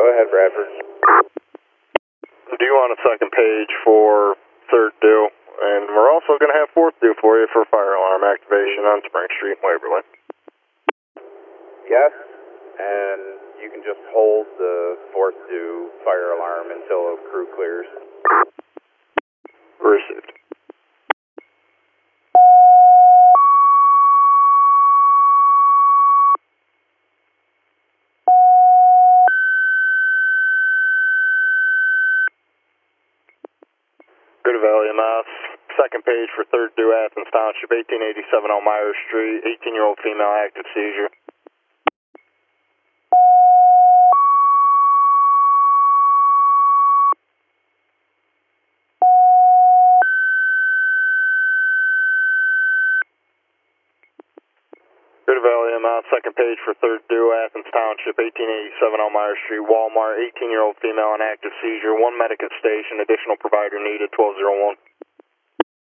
Go ahead, Bradford. Do you want a second page for third due? And we're also going to have fourth due for you for fire alarm activation on Spring Street in Waverly. Yes, and you can just hold the fourth due fire alarm until a crew clears. Received. Good Valley, Mass. Second page for third due Athens Township, 1887 Elmira Street, 18-year-old female active seizure. Good Valley, second page for third due Athens Township, 1887 Elmira Street, Walmart, 18-year-old female in active seizure, one medic at station, additional provider needed, 1201.